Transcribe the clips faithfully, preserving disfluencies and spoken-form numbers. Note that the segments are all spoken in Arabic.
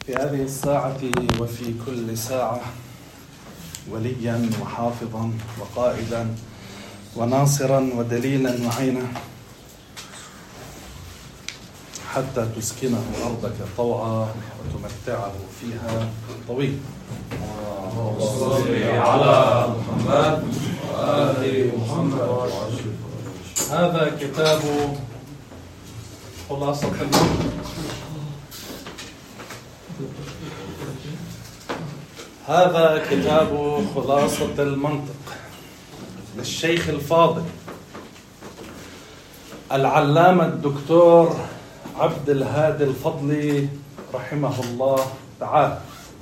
في هذه الساعة وفي كل ساعة وليا وحافظا وقائدا وناصرا ودليلا وعينا حتى تسكنه أرضك طوعا وتمتعه فيها طويلا. وصل على محمد وآل محمد. هذا كتاب خلاصة المنطق. هذا كتاب خلاصة المنطق للشيخ الفاضل العلامة الدكتور عبد الهادي الفضلي رحمه الله تعالى،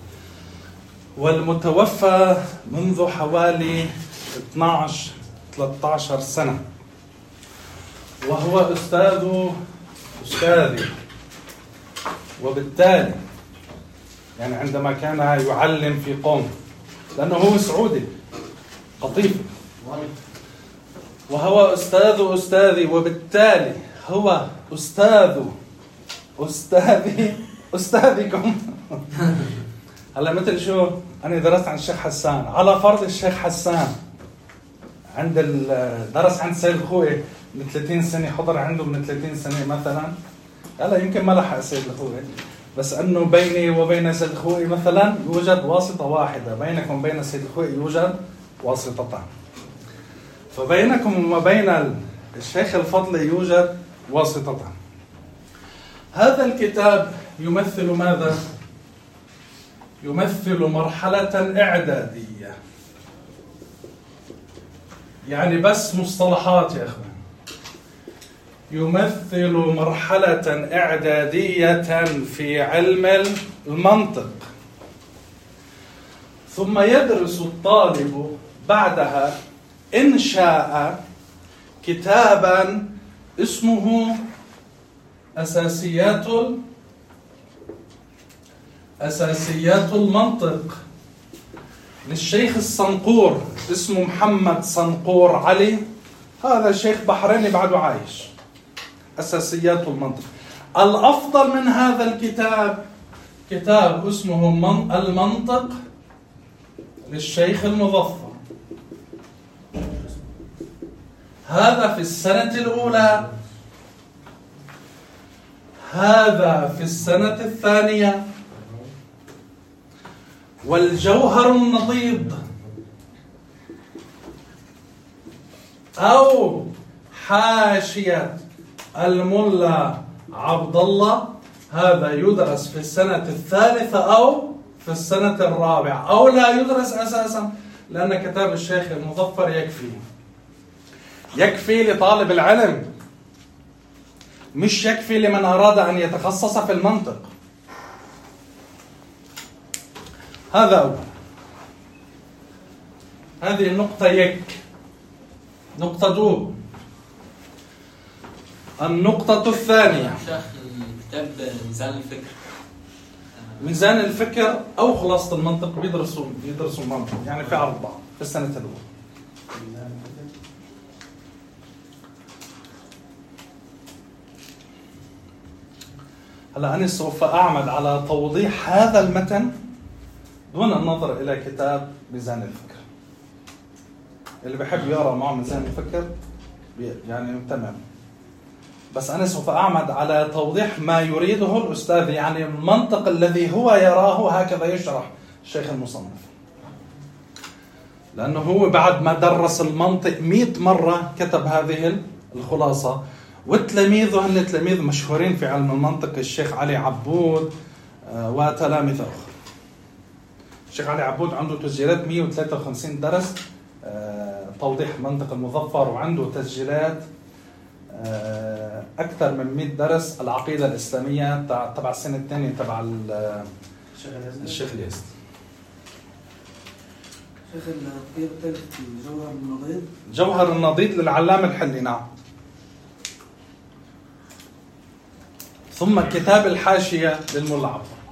والمتوفى منذ حوالي اثنعش ثلاثة عشر سنة، وهو أستاذ أستاذي، وبالتالي يعني عندما كان يعلم في قوم، لأنه هو سعودي قطيف، وهو أستاذ أستاذي، وبالتالي هو أستاذ أستاذي أستاذكم. هلا مثل شو أنا درست عند الشيخ حسان، على فرض الشيخ حسان عند درس عند سيد الخوئي من ثلاثين سنة، حضر عنده من ثلاثين سنة مثلا، هلا يمكن ما لحق سيد الخوئي، بس أنه بيني وبين سيد الخوئي مثلا يوجد واسطة واحدة، بينكم وبين سيد الخوئي يوجد واسطتان، فبينكم وبين الشيخ الفضلي يوجد واسطتان. هذا الكتاب يمثل ماذا؟ يمثل مرحلة إعدادية، يعني بس مصطلحات يا أخوان، يمثل مرحلة إعدادية في علم المنطق، ثم يدرس الطالب بعدها إن شاء كتابا اسمه أساسيات أساسيات المنطق للشيخ الصنقور، اسمه محمد صنقور علي، هذا شيخ بحريني بعده عايش. أساسيات المنطق. الأفضل من هذا الكتاب كتاب اسمه المنطق للشيخ المظفر، هذا في السنة الأولى، هذا في السنة الثانية. والجوهر النضيد أو حاشية الملا عبد الله، هذا يدرس في السنة الثالثة أو في السنة الرابعة، أو لا يدرس أساسا، لأن كتاب الشيخ المظفر يكفي يكفي لطالب العلم، مش يكفي لمن أراد أن يتخصص في المنطق. هذا أول. هذه النقطة يك. نقطة دو. النقطة الثانية شيخ كتاب ميزان الفكر. ميزان الفكر أو خلاصة المنطق بيدرسوا بيدرسوا المنطق، يعني في أربعة في السنة الأولى. هلا أنا سوف أعمل على توضيح هذا المتن دون النظر إلى كتاب ميزان الفكر. اللي بحب يقرأ معه ميزان الفكر يعني تمام، بس أنا سوف أعمل على توضيح ما يريده الأستاذ، يعني المنطق الذي هو يراه هكذا يشرح الشيخ المصنف، لأنه هو بعد ما درس المنطق مئة مرة كتب هذه الخلاصة، والتلاميذ هن تلاميذ مشهورين في علم المنطق، الشيخ علي عبود وتلاميذ آخر. الشيخ علي عبود عنده تسجيلات مئة وثلاثة وخمسين درس توضيح منطق المظفر، وعنده تسجيلات أكثر من مئة درس العقيدة الإسلامية تبع السنة الثانية تبع الشيخ اليزدي. شيخ الكتاب الثالث جوهر النضيد. جوهر النضيد للعلامة الحلي، نعم. ثم كتاب الحاشية للملا عبد الله.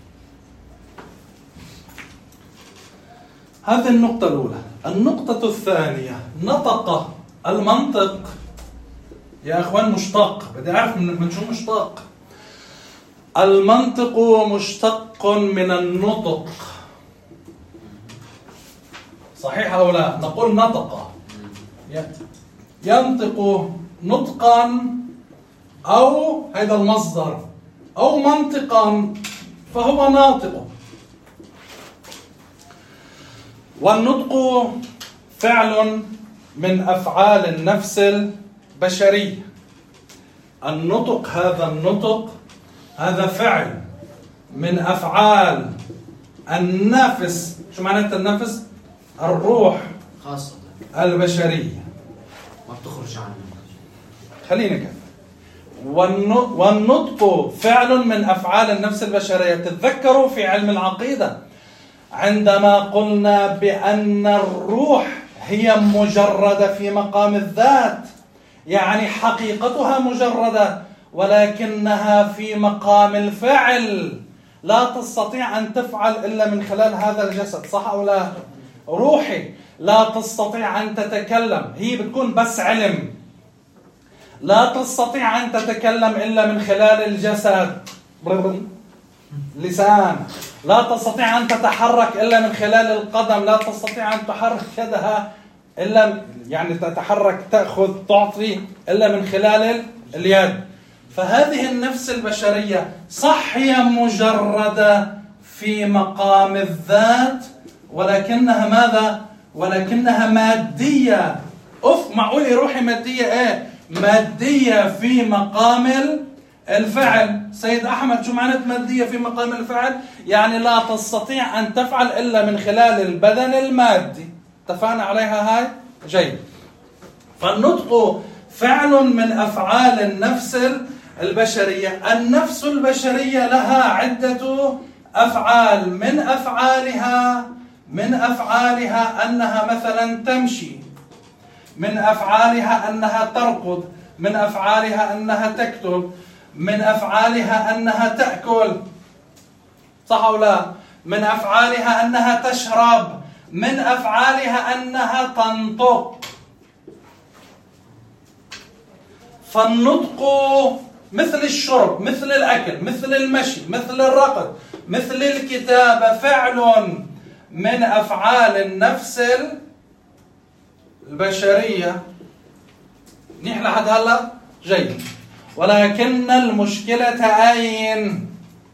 هذه النقطة الأولى. النقطة الثانية، نطق المنطق يا أخوان مشتق، بدي أعرف من شو مشتق. المنطق مشتق من النطق، صحيح أو لا؟ نقول نطق، ينطق نطقا أو هذا المصدر، أو منطقا فهو ناطق. والنطق فعل من أفعال النفس البشرية. النطق، هذا النطق هذا فعل من أفعال النفس. شو معنى النفس؟ الروح خاصة البشرية، ما بتخرج عنه. خلينا كده. والنطق فعل من أفعال النفس البشرية. تتذكروا في علم العقيدة عندما قلنا بأن الروح هي مجردة في مقام الذات، يعني حقيقتها مجردة، ولكنها في مقام الفعل، لا تستطيع أن تفعل إلا من خلال هذا الجسد، صح أو لا؟ روحي لا تستطيع أن تتكلم، هي بتكون بس علم، لا تستطيع أن تتكلم إلا من خلال الجسد، لسان، لا تستطيع أن تتحرك إلا من خلال القدم، لا تستطيع أن تحرك يدها إلا يعني تتحرك تأخذ تعطي إلا من خلال اليد. فهذه النفس البشرية صح هي مجردة في مقام الذات، ولكنها ماذا؟ ولكنها مادية. أوف، معقول روحي مادية؟ إيه مادية في مقام الفعل. سيد أحمد، شو معنى مادية في مقام الفعل؟ يعني لا تستطيع أن تفعل إلا من خلال البدن المادي. اتفقنا عليها هاي؟ جيد. فالنطق فعل من أفعال النفس البشرية. النفس البشرية لها عدة أفعال، من أفعالها من أفعالها أنها مثلا تمشي، من أفعالها أنها ترقد، من أفعالها أنها تكتب، من أفعالها أنها تأكل، صح أو لا؟ من أفعالها أنها تشرب، من أفعالها أنها تنطق. فالنطق مثل الشرب، مثل الأكل، مثل المشي، مثل الرقد، مثل الكتابة، فعل من أفعال النفس البشرية. نحن لحد هلا جيد. ولكن المشكلة أين؟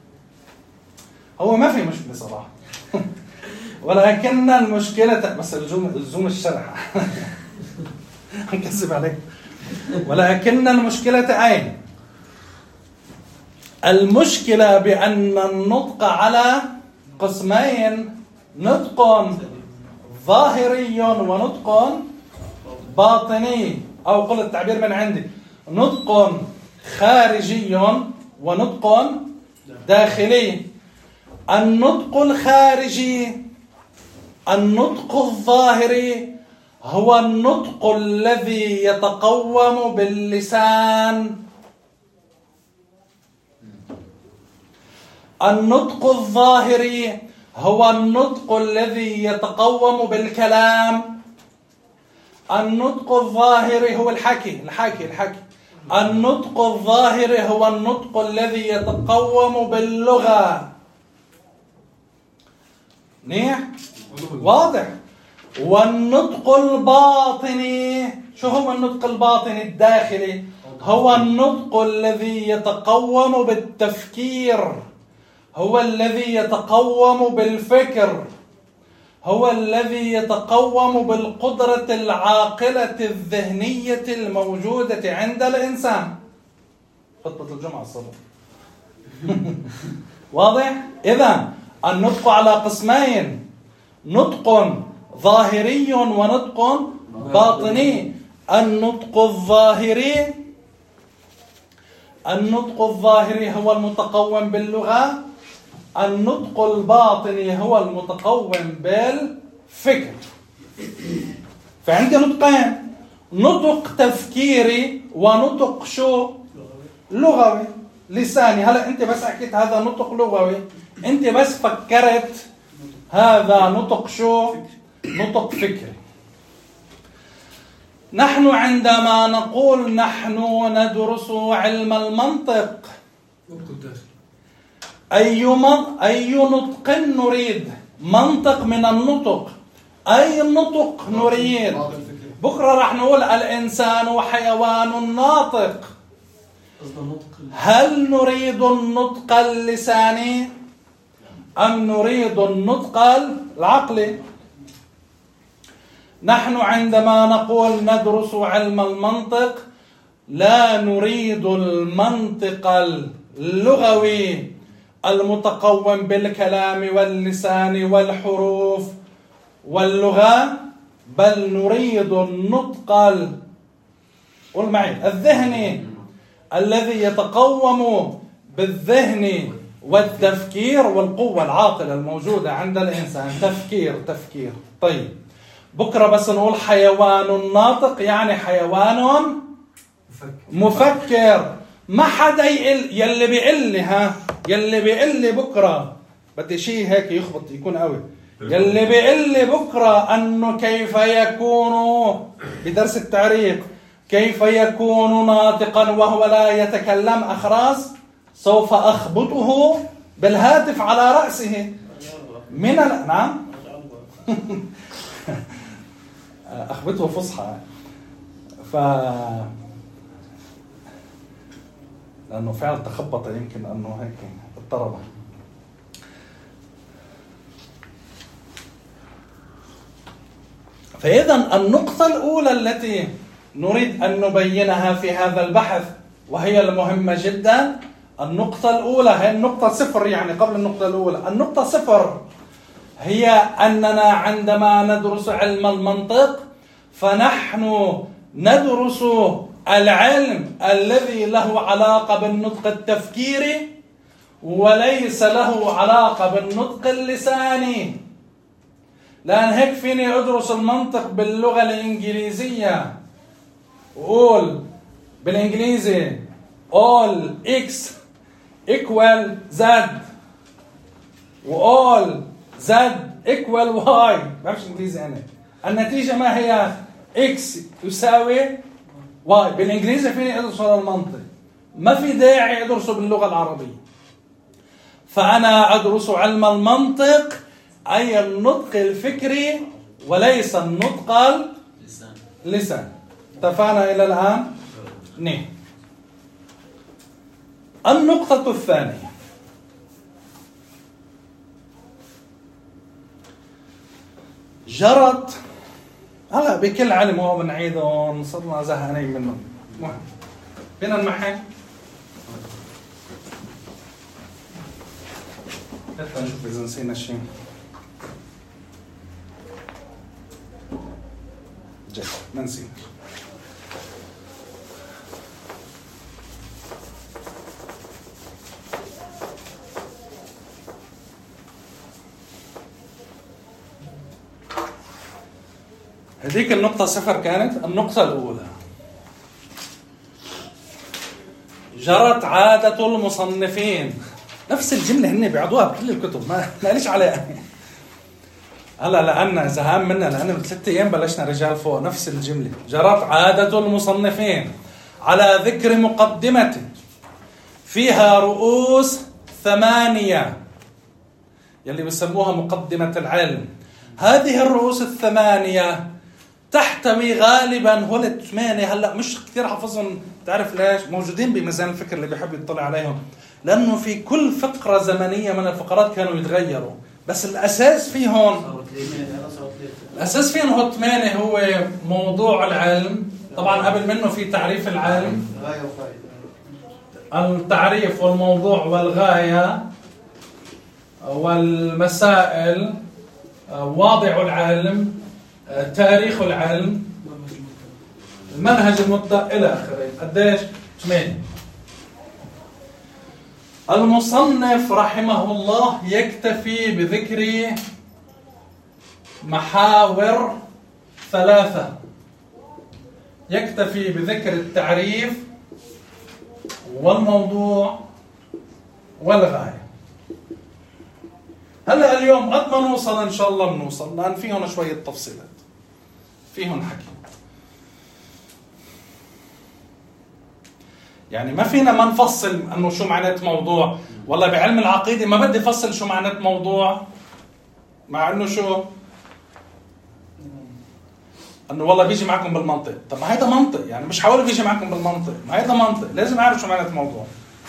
هو ما في مشكلة صراحة. ولكن المشكلة بس الزوم الزوم الشرح. هنكذب عليك. ولكن المشكلة أين؟ المشكلة بأن النطق على قسمين، نطق ظاهري ونطق باطني، أو قل التعبير من عندي، نطق خارجي ونطق داخلي. النطق الخارجي، النطق الظاهري، هو النطق الذي يتقوم باللسان. النطق الظاهري هو النطق الذي يتقوم بالكلام. النطق الظاهري هو الحكي الحكي الحكي النطق الظاهري هو النطق الذي يتقوم باللغة. منيح؟ واضح. والنطق الباطني، شو هو النطق الباطني الداخلي؟ هو النطق الذي يتقوم بالتفكير، هو الذي يتقوم بالفكر، هو الذي يتقوم بالقدرة العاقلة الذهنية الموجودة عند الإنسان. خطبة الجمعة الصبح. واضح؟ إذن النطق على قسمين، نطق ظاهري ونطق باطني. النطق الظاهري النطق الظاهري هو المتقوم باللغة، النطق الباطني هو المتقوم بالفكر. فعندي نطقين، نطق تفكيري ونطق شو؟ لغوي لساني. هلا انت بس حكيت هذا نطق لغوي، انت بس فكرت، هذا نطق شو؟ نطق فكري. نحن عندما نقول نحن ندرس علم المنطق، أي من أي نطق نريد؟ منطق من النطق. أي نطق نريد؟ بكرة راح نقول الإنسان حيوان ناطق. هل نريد النطق اللساني أم نريد النطق العقلي؟ نحن عندما نقول ندرس علم المنطق لا نريد المنطق اللغوي المتقوم بالكلام واللسان والحروف واللغة، بل نريد النطق قل معي الذهني الذي يتقوم بالذهن والتفكير والقوة العاقلة الموجودة عند الإنسان. تفكير تفكير. طيب بكرة بس نقول حيوان ناطق يعني حيوان مفكر. ما حدا يقل يلي بيقل لي ها يلي بيقل لي بكرة بدي شيء هيك يخبط يكون قوي. يلي بيقل لي بكرة أنه كيف يكون بدرس التعريف كيف يكون ناطقا وهو لا يتكلم أخراس، سوف أخبطه بالهاتف على رأسه من ال... نعم أخبطه فصحى ف لأنه فعلا تخبط يمكن أنه هيك اضطرب. فإذا النقطة الأولى التي نريد أن نبينها في هذا البحث وهي المهمة جدا، النقطة الأولى هي النقطة صفر، يعني قبل النقطة الأولى النقطة صفر هي أننا عندما ندرس علم المنطق فنحن ندرس العلم الذي له علاقة بالنطق التفكيري وليس له علاقة بالنطق اللساني. لأن هيك فيني أدرس المنطق باللغة الإنجليزية وقول بالإنجليزي all x equal z و all z equal y. ما بعرفش إنجليزي أنا. النتيجة ما هي x يساوي y. بالإنجليزي فيني أدرس المنطق، ما في داعي أدرسه باللغة العربية. فأنا أدرس علم المنطق أي النطق الفكري وليس النطق اللسان. اتفقنا إلى الآن؟ نعم. النقطة الثانية جرت هلا بكل علم هو بنعيدهم صرنا زهقانين منهم. مهم بينا نمحي حتى نشوف إذا نسينا شيء. جاي ما نسينا. هذيك النقطة صفر كانت النقطة الأولى. جرت عادة المصنفين، نفس الجملة هن بيعضوها بكل الكتب، ما ليش عليها هلا لأن زهقان منا، لأن من ثلاثة أيام بلشنا رجال فوق نفس الجملة. جرت عادة المصنفين على ذكر مقدمة فيها رؤوس ثمانية يلي بسموها مقدمة العلم. هذه الرؤوس الثمانية تحتوي غالبا هول الثمانية، هلا مش كثير حافظهم، تعرف ليش؟ موجودين بميزان الفكر اللي بيحب يطلع عليهم، لأنه في كل فقرة زمنية من الفقرات كانوا يتغيروا، بس الأساس فيهم الأساس فيهم هو ثمانية. هو موضوع العلم، طبعا قبل منه في تعريف العلم، التعريف والموضوع والغاية والمسائل، واضع العلم، تاريخ العلم، المنهج المبدأ إلى آخره. قديش؟ ثمانية. المصنف رحمه الله يكتفي بذكر محاور ثلاثة، يكتفي بذكر التعريف والموضوع والغاية. هلا اليوم قد ما نوصل إن شاء الله بنوصل، لأن فيهن شوية تفصيلات، فيهن حكي. يعني ما فينا ما نفصل انه شو معنات موضوع. والله بعلم العقيدة ما بدي افصل شو معنات موضوع، مع انه شو انه والله بيجي معكم بالمنطق. طب ما هيدا منطق، يعني مش حاول بيجي معكم بالمنطق، ما هيدا منطق، لازم اعرف شو معنات موضوع.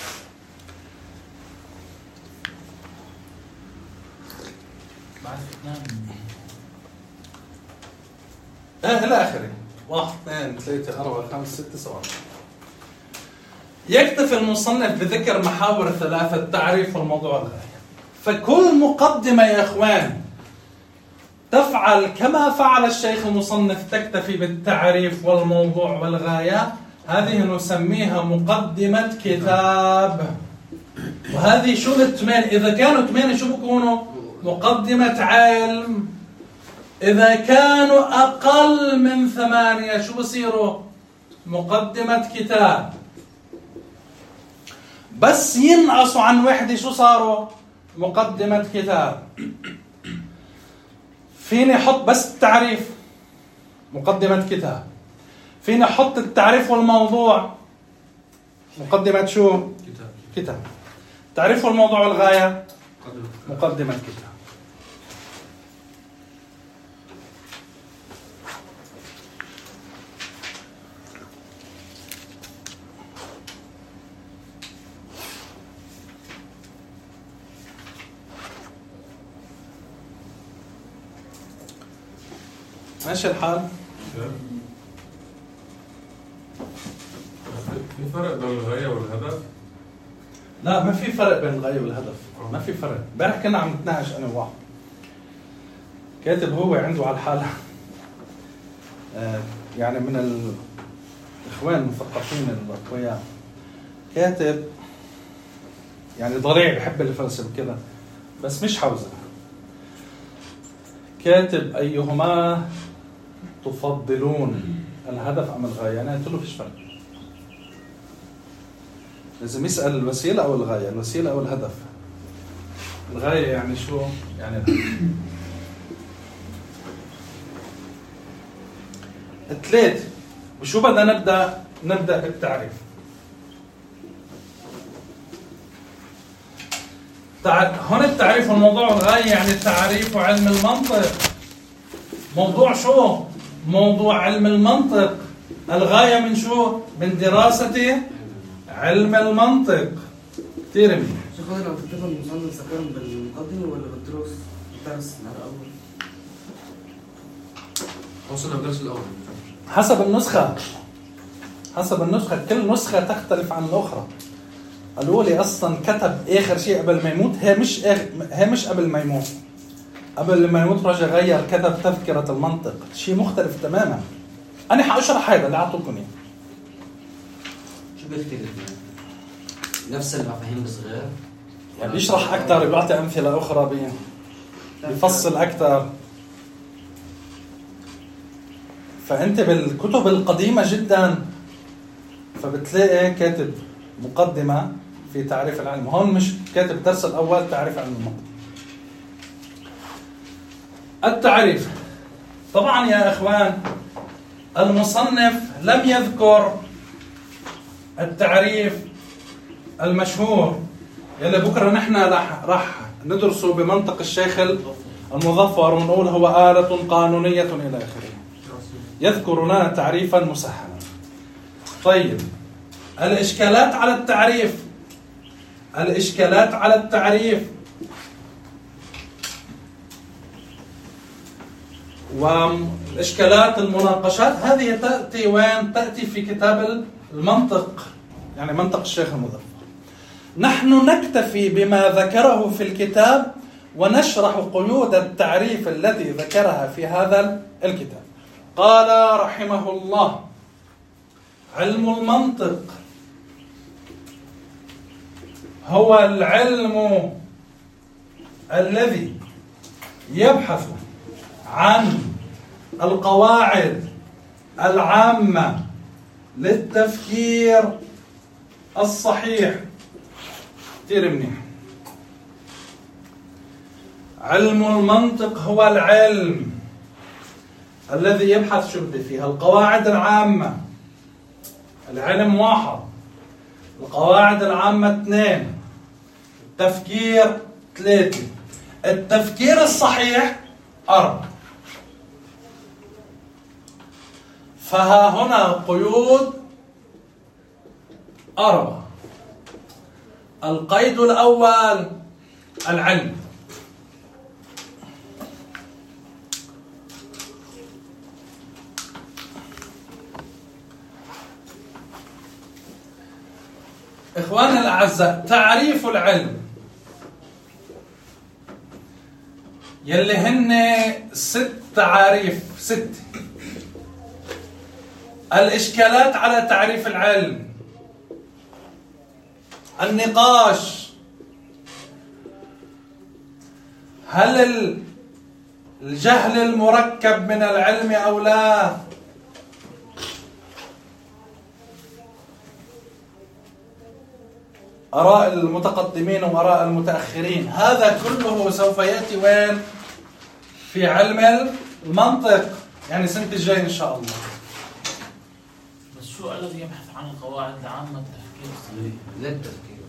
اه الى اخره. واحد اثنين ثلاثة أربعة خمسة ستة سبعة. يكتفي المصنف بذكر محاور ثلاثة: التعريف والموضوع والغاية. فكل مقدمة يا إخوان تفعل كما فعل الشيخ المصنف، تكتفي بالتعريف والموضوع والغاية، هذه نسميها مقدمة كتاب. وهذه شو الثمان؟ إذا كانوا ثمانية شو بكونوا؟ مقدمة علم. إذا كانوا أقل من ثمانية شو بصيروا؟ مقدمة كتاب. بس ينقصوا عن وحدة شو صاروا؟ مقدمة كتاب. فيني أحط بس التعريف، مقدمة كتاب. فيني أحط التعريف والموضوع، مقدمة شو؟ كتاب. كتاب. التعريف والموضوع والغاية، مقدمة كتاب. ماشي الحال؟ في فرق بين الغاية والهدف؟ لا ما في فرق بين الغاية والهدف، ما في فرق. امبارح كنا عم نتناقش أنا وواحد كاتب هو عنده على الحالة آه يعني من الإخوان المثقفين الأقوياء، كاتب يعني ضريع بحب الفلسفة كذا بس مش حوزة. كاتب أيهما تفضلون الهدف أم الغاية؟ أنا قلت له فيش فرق، لازم يسأل الوسيلة أو الغاية، الوسيلة أو الهدف. الغاية يعني شو؟ يعني الهدف. ثلاث. وشو بدنا نبدأ؟ نبدأ بالتعريف. هون التعريف والموضوع والغاية يعني التعريف وعلم المنطق. موضوع شو؟ موضوع علم المنطق. الغاية من شو؟ من دراسة علم المنطق. كثير منيح. شيخ لو تتفق المصنف سكن بالمقدمة ولا بالدروس؟ الدرس الأول. وصلنا بالدرس الأول. حسب النسخة. حسب النسخة، كل نسخة تختلف عن الأخرى. الأولى أصلا كتب آخر شيء قبل ما يموت، هي مش هي مش قبل ما يموت. قبل ما يموت رجع غير كتب تذكرة المنطق، شيء مختلف تماما. أنا حأشرح هذا اللي أعطوكم إياه. شو بيختلف؟ نفس المفاهيم بس غير؟ يعني بيشرح أكثر، بيعطي أمثلة أخرى، بيفصل أكثر. فأنت بالكتب القديمة جدا فبتلاقي كاتب مقدمة في تعريف العلم. هون مش كاتب الدرس الأول تعريف علم المنطق. التعريف طبعا يا إخوان المصنف لم يذكر التعريف المشهور يلي بكرة نحن راح راح ندرسه بمنطق الشيخ المظفر ونقول هو آلة قانونية إلى آخره. يذكر لنا تعريفا مسهلا. طيب الإشكالات على التعريف، الإشكالات على التعريف والإشكالات المناقشات هذه تأتي وين؟ تأتي في كتاب المنطق، يعني منطق الشيخ المظفر. نحن نكتفي بما ذكره في الكتاب ونشرح قيود التعريف التي ذكرها في هذا الكتاب. قال رحمه الله: علم المنطق هو العلم الذي يبحث عن القواعد العامة للتفكير الصحيح. كثير منيح. علم المنطق هو العلم الذي يبحث شو بدي فيها القواعد العامة. العلم واحد القواعد العامة اثنين، التفكير ثلاثة، التفكير الصحيح أربعة. فها هنا قيود أربعة. القيد الأول العلم. إخواني الأعزاء، تعريف العلم يلي هن ست تعاريف، ست. الإشكالات على تعريف العلم، النقاش، هل الجهل المركب من العلم أو لا، آراء المتقدمين وآراء المتأخرين. هذا كله سوف يأتي وين؟ في علم المنطق، يعني سنة الجاي إن شاء الله. بس شو الذي يبحث عن القواعد العامة التفكير الصحيح؟ للتفكير.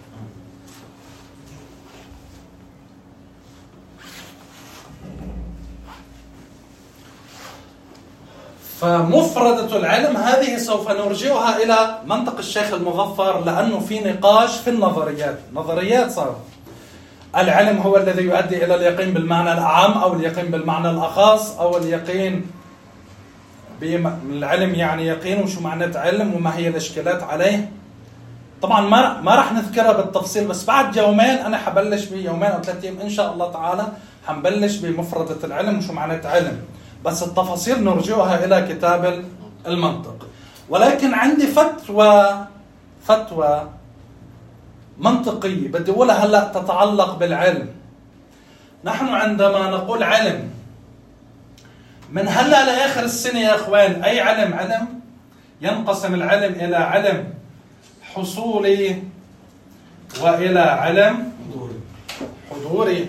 فمفردة العلم هذه سوف نرجعها إلى منطق الشيخ المظفر، لأنه في نقاش في النظريات. نظريات صار العلم هو الذي يؤدي إلى اليقين بالمعنى الأعم أو اليقين بالمعنى الأخص أو اليقين بالعلم، يعني يقين وشو معنى علم وما هي الإشكالات عليه. طبعا ما ما راح نذكرها بالتفصيل، بس بعد يومين أنا حبلش بيومين أو ثلاثة أيام إن شاء الله تعالى حنبلش بمفردة العلم وشو معنى علم، بس التفاصيل نرجعها إلى كتاب المنطق. ولكن عندي فتوى فتوى منطقية بدي أقولها هلأ تتعلق بالعلم. نحن عندما نقول علم من هلأ لآخر السنة يا أخوان، أي علم علم ينقسم العلم إلى علم حصولي وإلى علم حضوري.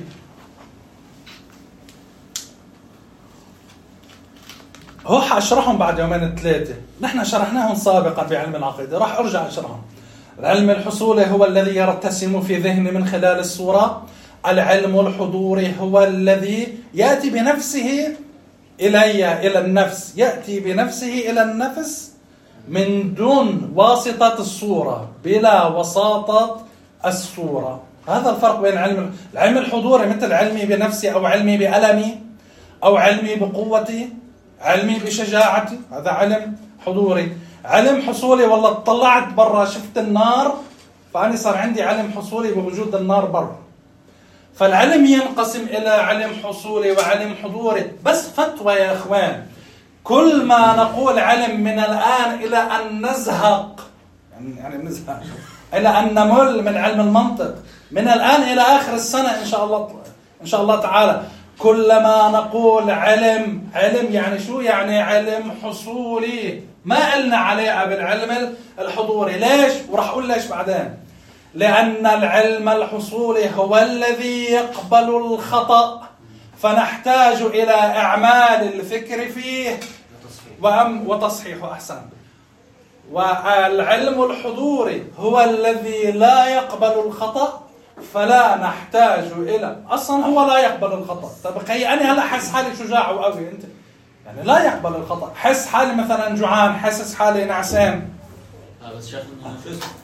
هو حأشرحهم بعد يومين ثلاثة، نحن شرحناهم سابقا بعلم العقيدة، راح أرجع أشرحهم. العلم الحصولي هو الذي يرتسم في ذهني من خلال الصورة. العلم الحضوري هو الذي يأتي بنفسه إلي، إلى النفس، يأتي بنفسه إلى النفس من دون واسطة الصورة، بلا وساطة الصورة. هذا الفرق بين العلم العلم الحضوري، مثل علمي بنفسي أو علمي بألمي أو علمي بقوتي، علمي بشجاعتي، هذا علم حضوري. علم حصولي والله اطلعت برا شفت النار، فأنا صار عندي علم حصولي بوجود النار برا. فالعلم ينقسم إلى علم حصولي وعلم حضوري. بس فتوى يا إخوان، كل ما نقول علم من الآن إلى أن نزهق، يعني يعني نزهق إلى أن نمل من علم المنطق، من الآن إلى آخر السنة إن شاء الله إن شاء الله تعالى، كلما نقول علم علم يعني شو؟ يعني علم حصولي، ما قلنا عليه بالعلم الحضوري. ليش؟ وراح أقول ليش بعدين. لأن العلم الحصولي هو الذي يقبل الخطأ، فنحتاج إلى إعمال الفكر فيه وتصحيحه. أحسن. والعلم الحضوري هو الذي لا يقبل الخطأ، فلا نحتاج إلى، أصلا هو لا يقبل الخطأ. طب خي أنا هلا حس حالي شجاع وقوي، أنت يعني لا يقبل الخطأ. حس حالي مثلا جوعان، حسس حالي نعسان. اه بس شايف انه شو اسمه؟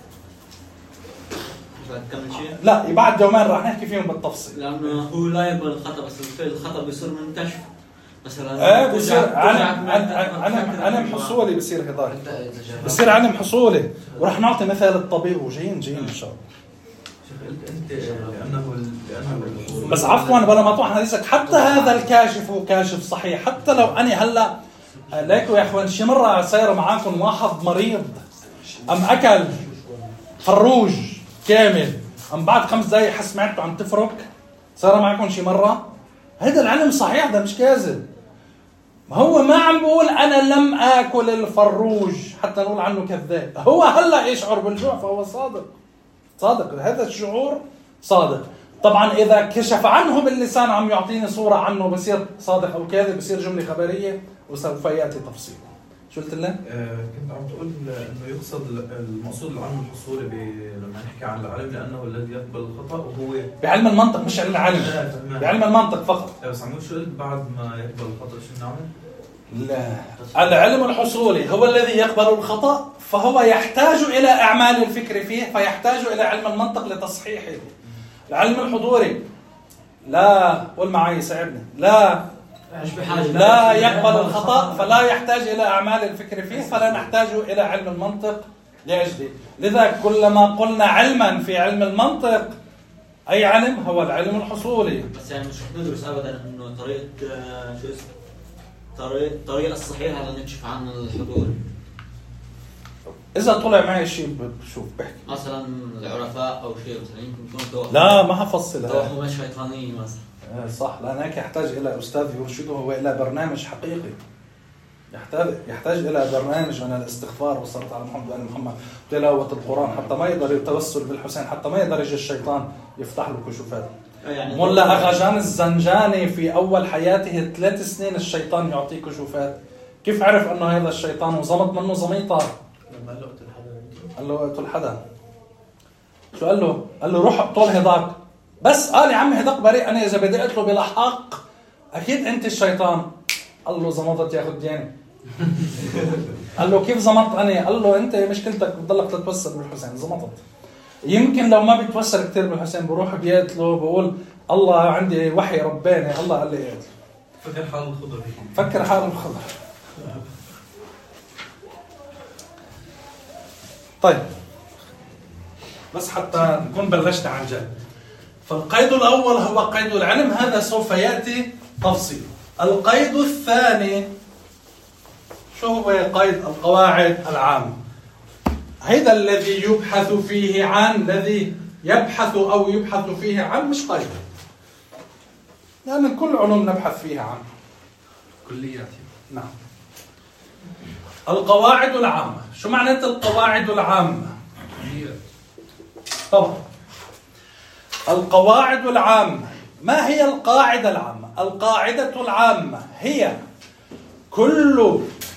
تكمل شيء؟ لا، بعد يومين راح نحكي فيهم بالتفصيل. لأنه هو لا يقبل الخطأ، بس الخطأ بيصير منكشف. مثلا ايه بصير علم علم علم حصولي، بصير هذا بصير علم حصولي. وراح نعطي مثال الطبيب وجايين جايين ان شاء الله. انت لانه لانه بس عفوا بلا ما طوح حديثك، حتى هذا الكاشف هو كاشف صحيح. حتى لو اني هلا ليكوا يا اخوان شي مره صايره معاكم واحد مريض ام اكل فروج كامل، ام بعد خمس دقائق حس معدته عم تفرك، صايره معكم شي مره؟ هذا العلم صحيح، ده مش كاذب. هو ما عم بقول انا لم اكل الفروج حتى نقول عنه كذاب. هو هلا يشعر بالجوع فهو صادق، صادق، هذا الشعور صادق. طبعا اذا كشف عنه باللسان عم يعطيني صورة عنه، بصير صادق او كاذب، بصير جملة خبرية وسوف ياتي تفصيل. شو قلت لك؟ آه، كنت عم تقول انه يقصد المقصود العلم الحصولي لما نحكي عن العلم لانه الذي يقبل الخطا وهو بعلم المنطق مش علم العلم، بعلم المنطق فقط. بس عم شو قلت بعد ما يقبل الخطا شو نعمل؟ لا، العلم الحصولي هو الذي يقبل الخطأ، فهو يحتاج إلى إعمال الفكر فيه، فيحتاج إلى علم المنطق لتصحيحه. العلم الحضوري لا، قول معي ساعدني، لا مش بحاجة لا يقبل الخطأ، فلا يحتاج إلى أعمال الفكر فيه، فلا نحتاج إلى علم المنطق لأجله. لذا كلما قلنا علما في علم المنطق أي علم هو العلم الحصولي. بس يعني مش ندرس أبدا إنه طريقة آه، شو اسمه طريقة الطريقة الصحيحة لنكشف عن الحضور. إذا طلع معي شيء بشوف بحكي مثلا العرفاء أو شيء مثلا يمكن يكون توهم. لا ما حفصلها. توهم شيطانية مثلا. صح، لأنك يحتاج إلى أستاذ يرشده وإلى برنامج حقيقي. يحتاج يحتاج إلى برنامج من الاستغفار والصلاة على محمد وآل محمد، تلاوة القرآن، حتى ما يقدر يتوسل بالحسين، حتى ما يقدر يجي الشيطان يفتح له كشوفات. يعني ملا أغاجان الزنجاني في أول حياته ثلاث سنين الشيطان يعطيه كشوفات. كيف عرف أنه هذا الشيطان وزمط منه زميطة؟ لما قال له قتل حدا، قال له قتل حدا. شو قال له؟ قال له روح اقتل هداك. بس قال يا عم هداك بريء، أنا إذا بدي أقتله بلا حق أكيد أنت الشيطان. قال له زمطت يا خدياني. قال له كيف زمطت أنا؟ قال له أنت مشكلتك بتضلك تتوسل بالحسين. زمطت. يمكن لو ما بيتوسل كتير بالحسين بروح بيقتله، بقول الله عندي وحي رباني، الله قال لي قتله. فكر حال الخضر. فكر حال الخضر. طيب بس حتى نكون بلشنا عن جد، فالقيد الأول هو قيد العلم، هذا سوف يأتي تفصيل. القيد الثاني شو هو؟ قيد القواعد العامة. هذا الذي يبحث فيه عن الذي يبحث أو يبحث فيه عن مش قيد، لأن يعني كل علوم نبحث فيها عن كليات. نعم. القواعد العامة، شو معنى القواعد العامة؟ طبعا القواعد العامة، ما هي القاعدة العامة؟ القاعدة العامة هي كل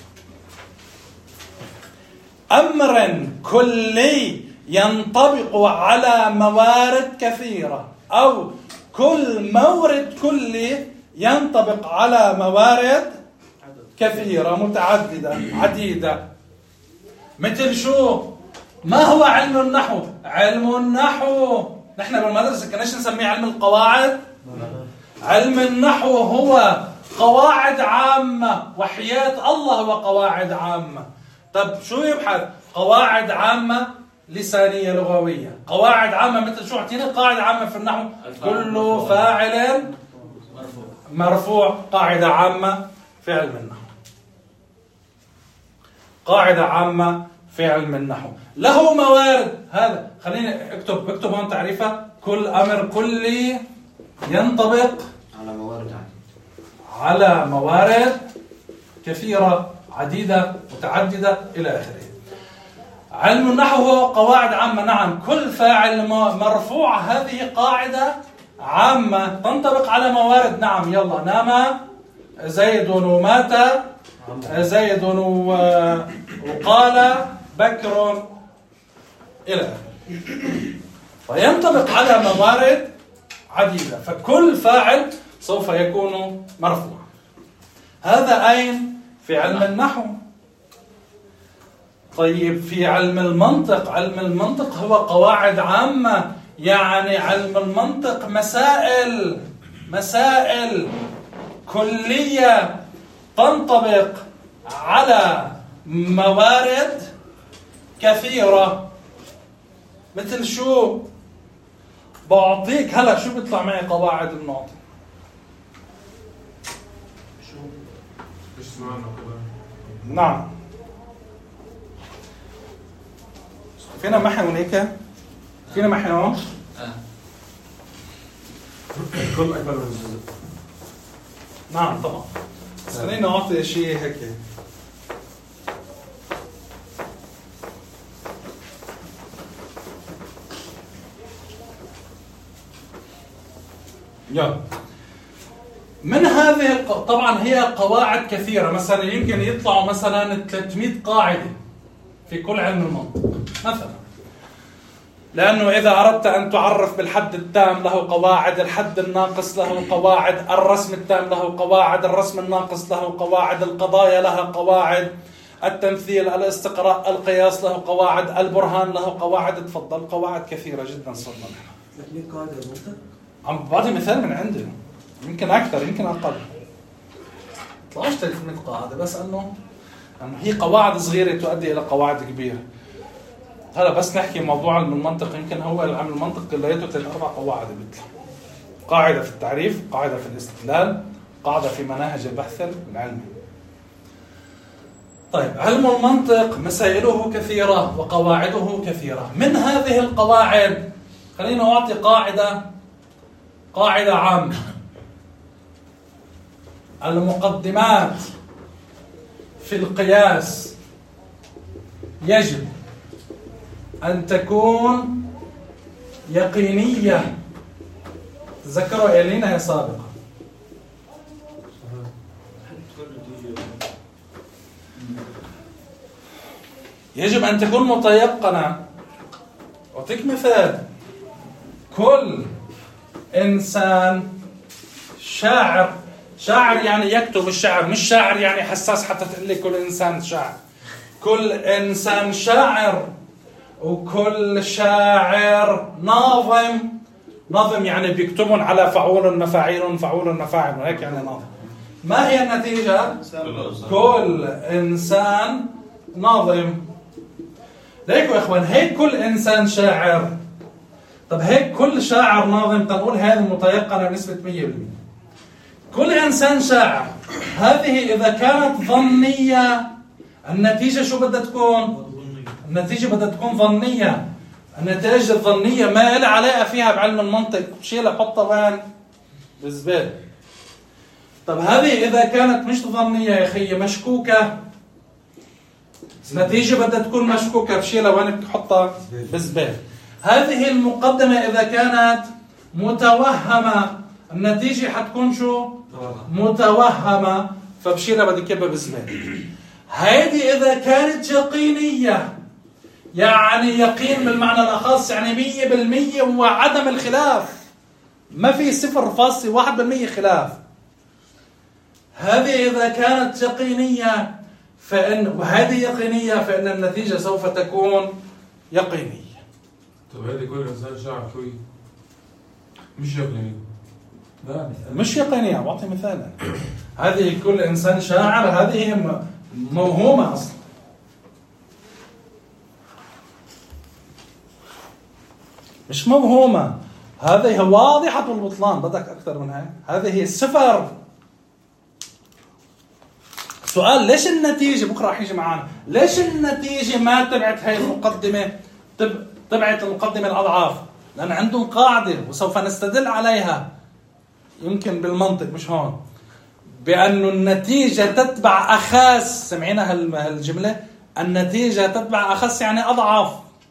أمر كلي ينطبق على موارد كثيرة، أو كل مورد كلي ينطبق على موارد كثيرة متعددة عديدة. مثل شو؟ ما هو علم النحو؟ علم النحو نحن بالمدرسة كناش نسميه علم القواعد. علم النحو هو قواعد عامة، وحياة الله هو قواعد عامة. طب شو يبحث؟ قواعد عامة لسانية لغوية، قواعد عامة مثل شو؟ اعطينا قاعدة عامة في النحو. كل فاعل مرفوع، قاعدة عامة في علم النحو. قاعدة عامة في علم النحو له موارد. هذا خليني اكتب اكتب هون تعريفه. كل امر كلي ينطبق على موارد عديدة على موارد كثيرة عديدة متعددة إلى آخره. علم النحو هو قواعد عامة. نعم، كل فاعل مرفوع هذه قاعدة عامة تنطبق على موارد. نعم، يلا نام زيد ومات زيد وقال بكر إلى آخره، فينطبق على موارد عديدة، فكل فاعل سوف يكون مرفوع. هذا أين؟ في علم النحو. طيب في علم المنطق، علم المنطق هو قواعد عامة، يعني علم المنطق مسائل مسائل كلية تنطبق على موارد كثيرة. مثل شو؟ بعطيك هلا شو بيطلع معي قواعد النعطي. شو؟ مش سمعنا كده. نعم، فينا محي هونيك، فينا محي هون. كل أكبر من الجزء. نعم طبعا، بس خلينا نعطي شيء هيك. يلا من هذه الق... طبعا هي قواعد كثيرة، مثلا يمكن يطلعوا مثلا ثلاثمئة قاعدة في كل علم المنطق مثلا، لأنه إذا أردت أن تعرف بالحد التام له قواعد، الحد الناقص له قواعد، الرسم التام له قواعد، الرسم الناقص له قواعد، القضايا لها قواعد، التمثيل، الاستقراء، القياس له قواعد، البرهان له قواعد. تفضل، قواعد كثيرة جدا صرنا نحن. ثلاثمئة قاعدة يا دكتور؟ عم بعطي مثال من عندي، يمكن أكثر يمكن أقل، طلعش ثلاثمئة قاعدة، بس أنه أنه هي قواعد صغيرة تؤدي إلى قواعد كبيرة. هلا بس نحكي موضوع علم المنطق، يمكن هو علم المنطق كلياته ثلاث أربع قواعد بيطلع: قاعدة في التعريف، قاعدة في الاستدلال، قاعدة في مناهج البحث العلمي. طيب، علم المنطق مسائله كثيرة وقواعده كثيرة. من هذه القواعد خلينا أعطي قاعدة قاعدة عامة: المقدمات في القياس يجب أن تكون يقينية. تذكروا إيلينا هي سابقة. يجب أن تكون متيقنة. أعطيك مثال: كل إنسان شاعر، شاعر يعني يكتب الشعر، مش شاعر يعني حساس حتى تقول لي كل إنسان شاعر. كل إنسان شاعر، وكل شاعر ناظم. ناظم يعني بيكتبون على فعول مفاعيل فعول مفاعل، وهيك يعني ناظم. ما هي النتيجة؟ كل إنسان ناظم. ليكوا يا إخوان، هيك كل إنسان شاعر. طب هيك كل شاعر ناظم، تنقول هذه متيقنة بنسبة مية بالمية. كل إنسان شاعر، هذه إذا كانت ظنية النتيجة شو بدها تكون؟ النتيجة بدها تكون ظنية. النتائج الظنية ما إلها علاقة فيها بعلم المنطق، شيلها حطها وين؟ بالزبالة. طب هذه إذا كانت مش ظنية يا أخي، مشكوكة، النتيجة بدها تكون مشكوكة، بشيلها وين؟ بحطها بالزبالة. هذه المقدمة إذا كانت متوهمة، النتيجة حتكون شو؟ متوهمة، فبشيلها بدي كبها بالزبالة. هذه إذا كانت يقينية، يعني يقين بالمعنى الأخص، يعني مية بالمية وعدم الخلاف، ما في صفر فاصلة واحد بالمية خلاف. هذه إذا كانت يقينية فإن وهذه يقينية فإن النتيجة سوف تكون يقينية. طب هذه كل إنسان شاعر شوي مش يقينية. لا مش يقينية، بعطي مثال. هذه كل إنسان شاعر، هذه موهومة أصلا. مش موهومة، هذه واضحة البطلان. بدك أكثر من هيك؟ هذه الصفر. سؤال: ليش النتيجة بكرة راح يجي معانا؟ ليش النتيجة ما تبعت هاي المقدمة؟ تب... تبعت المقدمة الأضعاف؟ لأن عندهم قاعدة وسوف نستدل عليها يمكن بالمنطق مش هون، بأن النتيجة تتبع أخس. سمعينا هالجملة؟ النتيجة تتبع أخس يعني أضعف.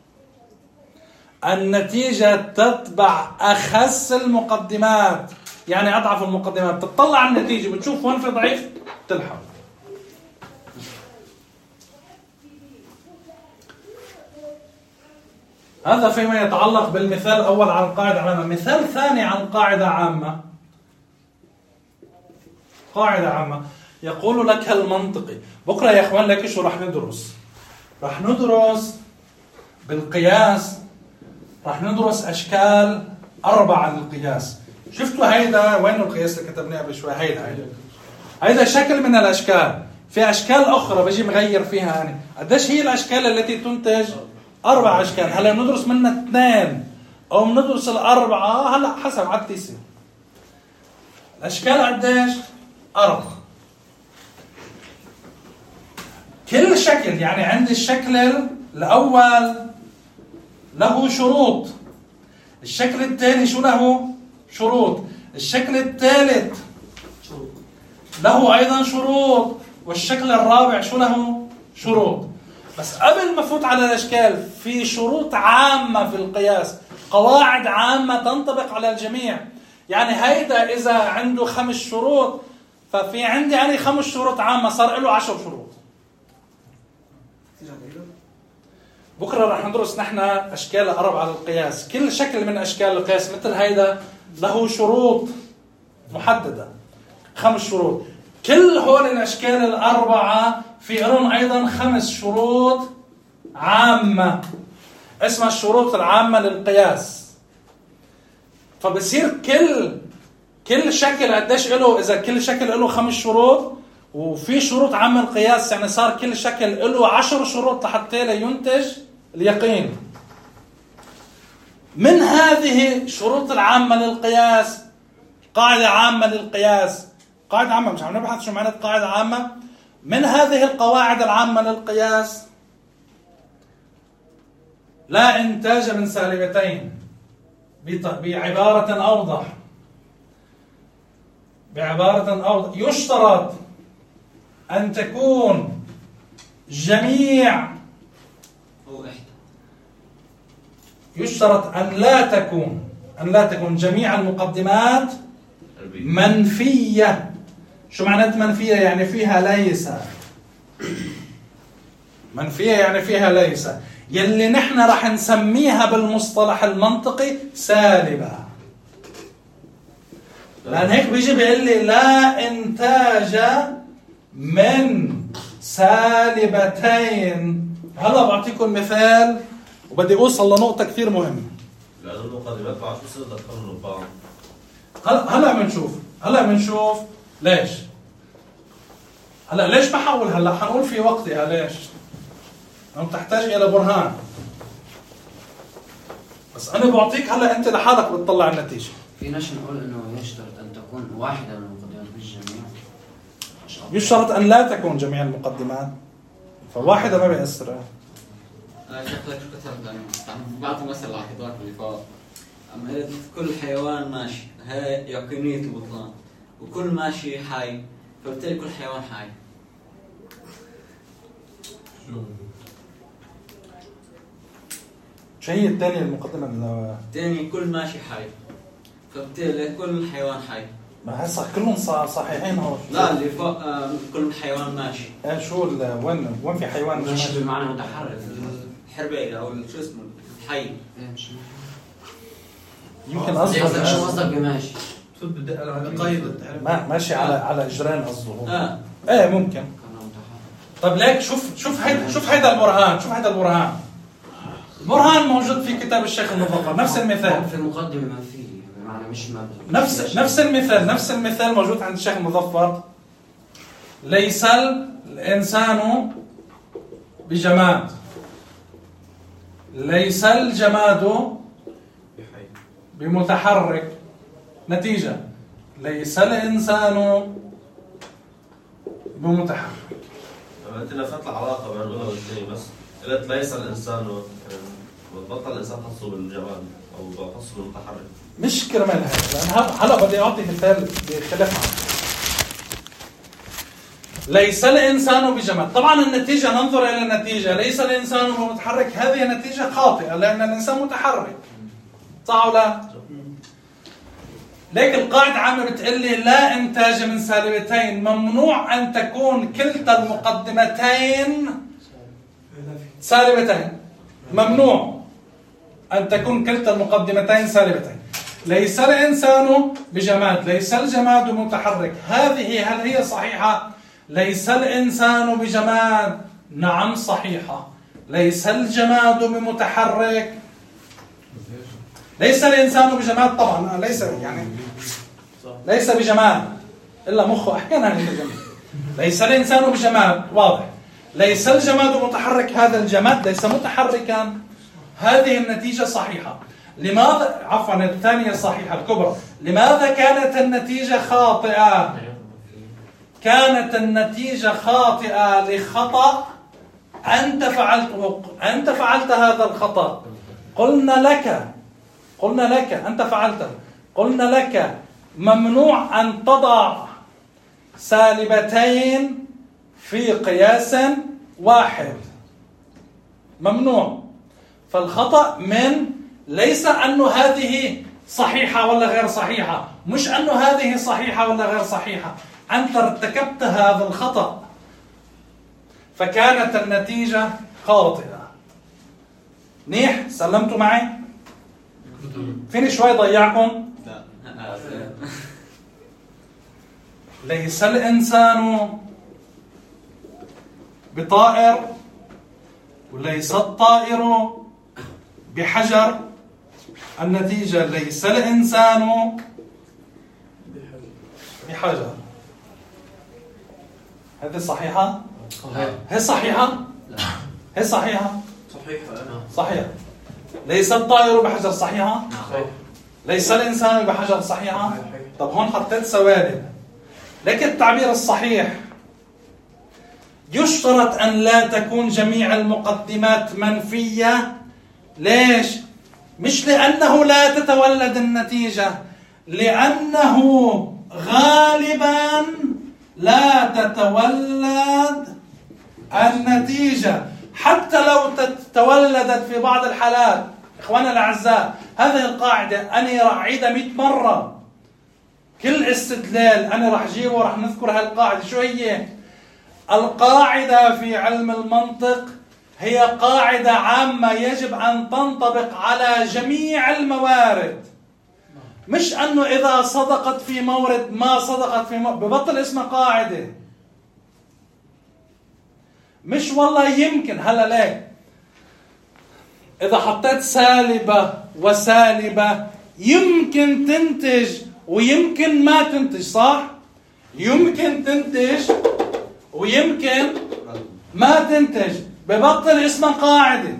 النتيجة تتبع أخس المقدمات، يعني أضعف المقدمات. تطلع على النتيجة بتشوف وين في ضعيف تلحق. هذا فيما يتعلق بالمثال الأول عن قاعدة عامة. مثال ثاني عن قاعدة عامة. قاعدة عامة يقول لك المنطقي. بكرة يا إخوان لك شو رح ندرس؟ رح ندرس بالقياس، رح ندرس أشكال أربعة للقياس. شفتوا هيدا؟ وين القياس اللي كتبناه قبل شوي؟ هيدا هيدا هيدا شكل من الأشكال. في أشكال أخرى بجي مغير فيها أنا. قديش هي الأشكال التي تنتج؟ أربع أشكال. هلا ندرس منها اثنين أو ندرس الأربعة، هلا حسب عاد تصير. الأشكال قديش؟ أربعة. كل شكل، يعني عندي الشكل الأول له شروط، الشكل الثاني شو له؟ شروط، الشكل الثالث له أيضا شروط، والشكل الرابع شو له؟ شروط. بس قبل ما فوت على الأشكال، في شروط عامة في القياس، قواعد عامة تنطبق على الجميع. يعني هيدا إذا عنده خمس شروط، ففي عندي أنا خمس شروط عامة صار له عشر شروط. بكرة رح ندرس نحن أشكال الأربعة على القياس. كل شكل من أشكال القياس مثل هيدا له شروط محددة، خمس شروط. كل هول الأشكال الأربعة في لهم أيضا خمس شروط عامة اسمها الشروط العامة للقياس. فبصير كل كل شكل قديش له، إذا كل شكل له خمس شروط وفي شروط عامة القياس، يعني صار كل شكل له عشر شروط لحتى لا ينتج اليقين. من هذه الشروط العامة للقياس قاعدة عامة للقياس، قاعدة عامة، مش عم نبحث شو معنى قاعدة عامة. من هذه القواعد العامة للقياس لا إنتاج من سالبتين. بعبارة أوضح بعبارة أوضح يشترط أن تكون جميع هو إحدى يشترط أن لا تكون أن لا تكون جميع المقدمات منفية. شو معنات منفية؟ يعني فيها ليس. منفية يعني فيها ليس، يلي نحن رح نسميها بالمصطلح المنطقي سالبة. لأن هيك بيجي بيقول لي لا إنتاج من سالبتين. هلا بعطيكم مثال وبدي أوصل لنقطة كثير مهمة. لأن المقدمات بعد بصير تدخلهم بعض. هلا هلا بنشوف هلا بنشوف ليش. هلا ليش بحاول هلا حنقول في وقتها ليش. أنت تحتاج إلى برهان، بس أنا بعطيك هلا أنت لحالك بتطلع النتيجة. فيناش نقول إنه يشترط أن تكون واحدة من المقدمات مش جميع. يشترط أن لا تكون جميع المقدمات، فواحدة ما بيأثر. أنا شكلك شو كتبت أنا بعطي مثل على الحضار اللي فوق. أما قلت كل حيوان ماشي، هاي يقينية البطلان، وكل ماشي حي، فبالتالي كل حيوان حي. شو هي الثانية المقدمة؟ الثاني كل ماشي حي، فبالتالي كل حيوان حي. ما هسه كلهم صحيحين هو. لا اللي فوق آه كل حيوان ماشي. ايه شو وين وين في حيوان مش ماشي بمعنى متحرك؟ الحرباية أو شو اسمه الحي. يمكن قصدك شو قصدك بماشي؟ شو بدي على قيد ما ماشي على على اجرين قصده هو. اه ايه ممكن. طب ليك شوف شوف هيدا شوف هيدا البرهان، شوف هيدا البرهان. البرهان موجود في كتاب الشيخ المظفر، نفس المثال. في المقدمة ما فيه بمعنى مش ما نفس نفس المثال نفس المثال موجود عند الشيخ المظفر. ليس الإنسان بجماد، ليس الجماد بمتحرك. نتيجة ليس الإنسان بمتحرك. أنت نفت العلاقة بين الأولى والثانية، بس قلت ليس الإنسان بطل الإنسان خاصه بالجمال أو خاصه بالمتحرك. مش كرمال هذا، لأن هلا بدي أعطي مثال بخلاف عنه. ليس الإنسان بجمال، طبعا النتيجة ننظر إلى النتيجة. ليس الإنسان بمتحرك، هذه نتيجة خاطئة لأن الإنسان متحرك، صح ولا؟ لكن القاعدة عامة بتقول لي لا إنتاج من سالبتين، ممنوع أن تكون كلتا المقدمتين سالبتين. ممنوع أن تكون كلتا المقدمتين سالبتين. ليس الإنسان بجماد، ليس الجماد متحرك، هذه هل هي صحيحة؟ ليس الإنسان بجماد، نعم صحيحة. ليس الجماد بمتحرك، ليس الإنسان بجماد، طبعا ليس يعني ليس بجماد إلا مخه أحيانا يتجمد. ليس الإنسان بجماد، واضح. ليس الجماد متحرك، هذا الجماد ليس متحركا، هذه النتيجة صحيحة. لماذا عفوا الثانية صحيحة الكبرى. لماذا كانت النتيجة خاطئة؟ كانت النتيجة خاطئة لخطأ أنت فعلته، أنت فعلت هذا الخطأ. قلنا لك قلنا لك أنت فعلته قلنا لك ممنوع أن تضع سالبتين في قياس واحد، ممنوع. فالخطأ من ليس أنه هذه صحيحة ولا غير صحيحة، مش أنه هذه صحيحة ولا غير صحيحة، أنت ارتكبت هذا الخطأ فكانت النتيجة خاطئة. منيح؟ سلمتوا معي؟ فيني شوي ضيعكم؟ لا. ليس الإنسان بطائر وليس الطائر بحجر. النتيجة ليس الإنسان بحجر. هذه صحيحة؟ صحيح. هي صحيحة؟ لا. هي صحيحة؟ صحيحة. صحيح. ليس الطائر بحجر. صحيحة؟ صحيح. ليس الإنسان بحجر. صحيحة؟ صحيح. طب هون حطيت سوالب، لكن التعبير الصحيح يشترط أن لا تكون جميع المقدمات منفية. ليش؟ مش لأنه لا تتولد النتيجة، لأنه غالبا لا تتولد النتيجة حتى لو تولدت في بعض الحالات. إخوانا الأعزاء، هذه القاعدة أنا راح أعيدها مئة مرة. كل استدلال أنا راح أجيبه وراح نذكر هالقاعدة. شو هي؟ القاعدة في علم المنطق هي قاعدة عامة يجب أن تنطبق على جميع الموارد، مش أنه إذا صدقت في مورد ما صدقت في مورد ببطل اسمها قاعدة. مش والله يمكن. هلا ليه إذا حطيت سالبة وسالبة يمكن تنتج ويمكن ما تنتج، صح؟ يمكن تنتج ويمكن ما تنتج، ببطل اسمها قاعدة.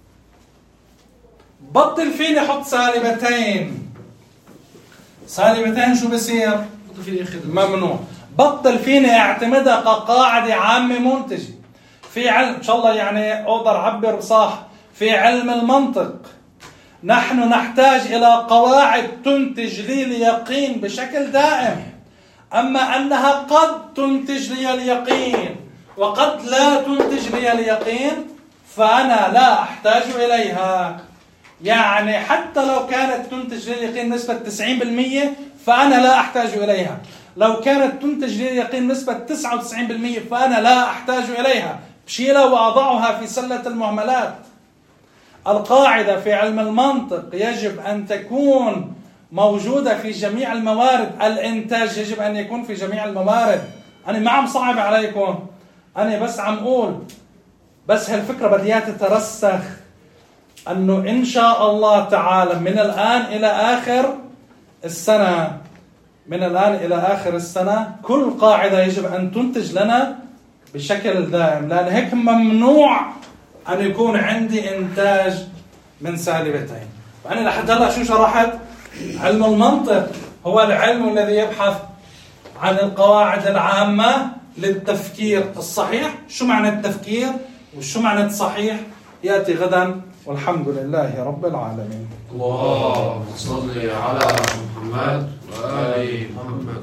بطل فيني احط سالبتين. سالبتين شو بصير؟ ممنوع. بطل فيني اعتمدها كقاعدة عامة منتجة. في علم ان شاء الله يعني اقدر اعبر صح، في علم المنطق نحن نحتاج الى قواعد تنتج لي اليقين بشكل دائم، اما انها قد تنتج لي اليقين وقد لا تنتج لي اليقين فأنا لا أحتاج إليها. يعني حتى لو كانت تنتج لي اليقين نسبة تسعين بالمئة فأنا لا أحتاج إليها. لو كانت تنتج لي اليقين نسبة تسعة وتسعين بالمئة فأنا لا أحتاج إليها، بشيلها وأضعها في سلة المهملات. القاعدة في علم المنطق يجب أن تكون موجودة في جميع الموارد. الإنتاج يجب أن يكون في جميع الموارد. أنا ما عم صعب عليكم، أنا بس عم أقول بس هالفكرة بديها تترسخ أنه إن شاء الله تعالى من الآن إلى آخر السنة من الآن إلى آخر السنة كل قاعدة يجب أن تنتج لنا بشكل دائم، لأن هيك ممنوع أن يكون عندي إنتاج من سالبتين. فأنا لحد هلا شو شرحت؟ علم المنطق هو العلم الذي يبحث عن القواعد العامة للتفكير الصحيح. شو معنى التفكير وشو معنى الصحيح يأتي غدا، والحمد لله رب العالمين. اللهم صل على محمد وآل محمد.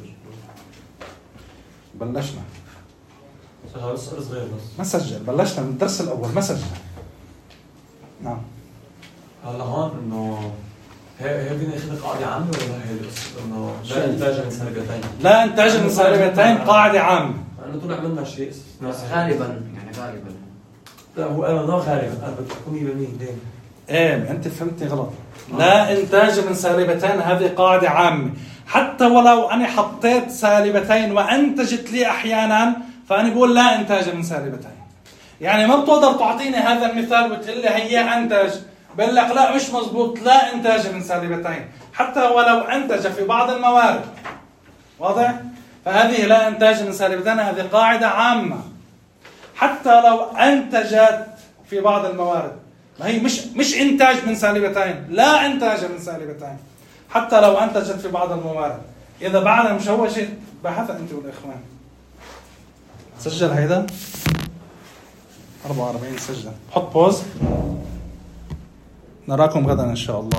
بلشنا سؤال صغير بس. ما سجل، بلشنا من الدرس الأول ما سجل. نعم. هلا هون إنه هي هي فينا ناخذ قاعدة عامة ولا هي إنه لا إنتاج من سالبتين؟ لا إنتاج من سالبتين قاعدة عامة. أنا طلع منها شيء غالبا يعني غالبا. لا هو أنا ما غالبا أنا بتحكمي بمين ليه؟ إيه أنت فهمتني غلط. لا إنتاج من سالبتين هذه قاعدة عامة، حتى ولو أنا حطيت سالبتين وأنتجت لي أحيانا فأنا بقول لا إنتاج من سالبتين. يعني ما بتقدر تعطيني هذا المثال وتقول لي هي أنتج، بقول لك لا مش مزبوط، لا إنتاج من سالبتين حتى ولو أنتج في بعض الموارد. واضح؟ فهذه لا إنتاج من سالبتين هذه قاعدة عامة حتى لو أنتجت في بعض الموارد. ما هي مش مش إنتاج من سالبتين، لا إنتاج من سالبتين حتى لو أنتجت في بعض الموارد. إذا بعدها مشوشة بحث أنت والإخوان. سجل هيدا أربعة وأربعين سجل. حط بوز. نراكم غدا إن شاء الله.